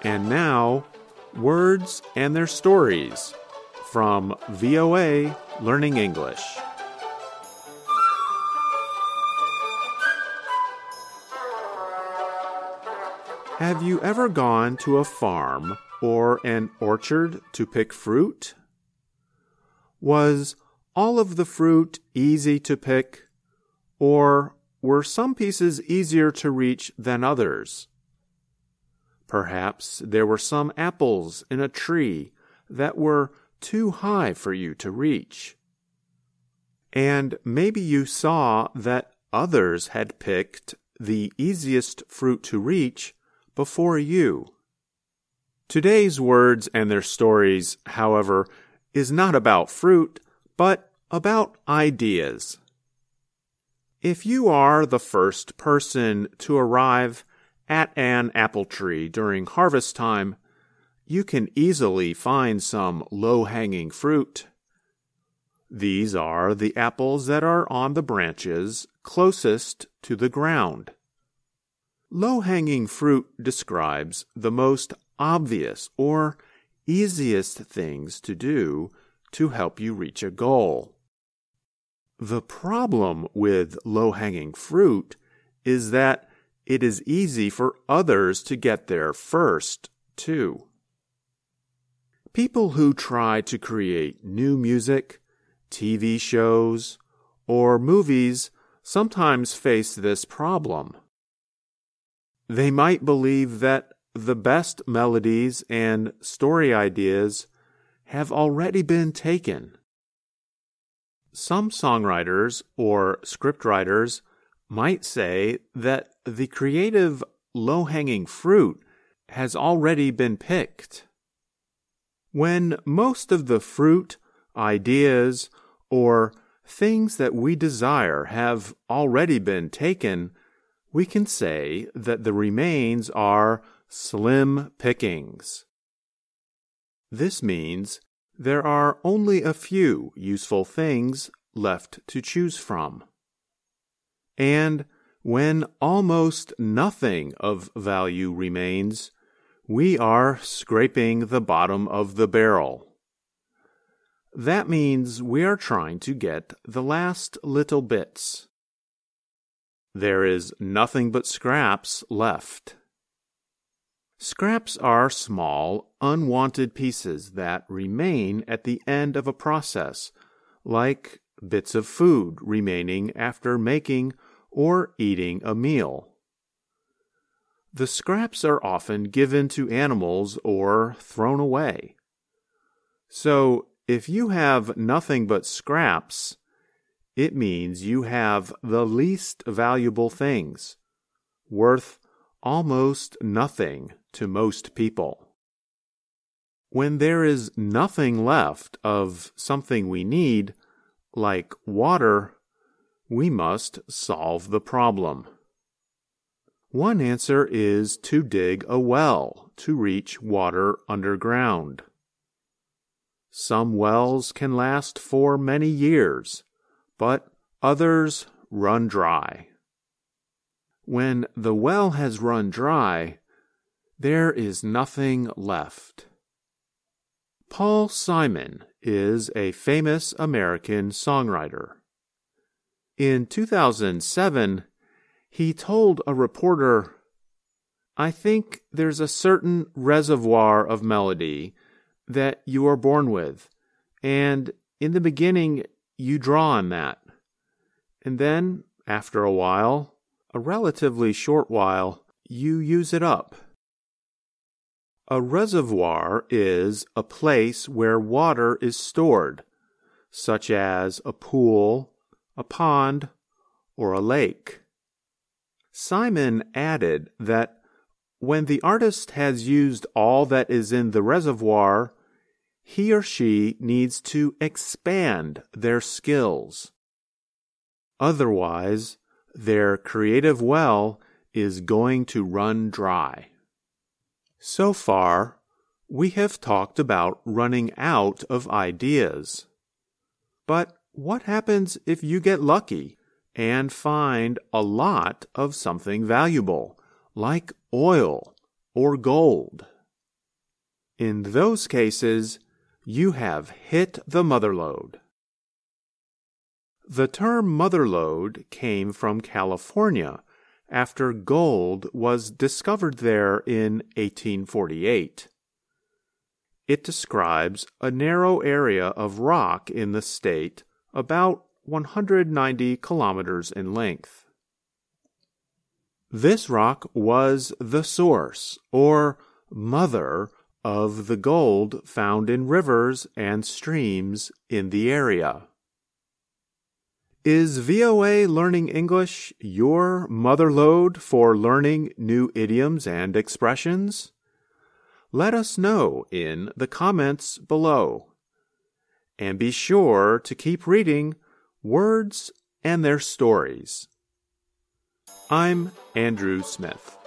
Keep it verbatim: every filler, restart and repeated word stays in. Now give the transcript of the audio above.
And now, Words and Their Stories from V O A Learning English. Have you ever gone to a farm or an orchard to pick fruit? Was all of the fruit easy to pick, or were some pieces easier to reach than others? Perhaps there were some apples in a tree that were too high for you to reach. And maybe you saw that others had picked the easiest fruit to reach before you. Today's Words and Their Stories, however, is not about fruit, but about ideas. If you are the first person to arrive at an apple tree during harvest time, you can easily find some low-hanging fruit. These are the apples that are on the branches closest to the ground. Low-hanging fruit describes the most obvious or easiest things to do to help you reach a goal. The problem with low-hanging fruit is that it is easy for others to get there first, too. People who try to create new music, T V shows, or movies sometimes face this problem. They might believe that the best melodies and story ideas have already been taken. Some songwriters or scriptwriters might say that the creative low-hanging fruit has already been picked. When most of the fruit, ideas, or things that we desire have already been taken, we can say that the remains are slim pickings. This means there are only a few useful things left to choose from. And when almost nothing of value remains, we are scraping the bottom of the barrel. That means we are trying to get the last little bits. There is nothing but scraps left. Scraps are small, unwanted pieces that remain at the end of a process, like bits of food remaining after making or eating a meal. The scraps are often given to animals or thrown away. So, if you have nothing but scraps, it means you have the least valuable things, worth almost nothing to most people. When there is nothing left of something we need, like water, we must solve the problem. One answer is to dig a well to reach water underground. Some wells can last for many years, but others run dry. When the well has run dry, there is nothing left. Paul Simon is a famous American songwriter. In two thousand seven, he told a reporter, "I think there's a certain reservoir of melody that you are born with, and in the beginning you draw on that. And then, after a while, a relatively short while, you use it up." A reservoir is a place where water is stored, such as a pool, a pond, or a lake. Simon added that when the artist has used all that is in the reservoir, he or she needs to expand their skills. Otherwise, their creative well is going to run dry. So far, we have talked about running out of ideas. But what happens if you get lucky and find a lot of something valuable, like oil or gold? In those cases, you have hit the mother lode. The term mother lode came from California after gold was discovered there in eighteen forty-eight. It describes a narrow area of rock in the state about one hundred ninety kilometers in length. This rock was the source, or mother, of the gold found in rivers and streams in the area. Is V O A Learning English your mother lode for learning new idioms and expressions? Let us know in the comments below. And be sure to keep reading Words and Their Stories. I'm Andrew Smith.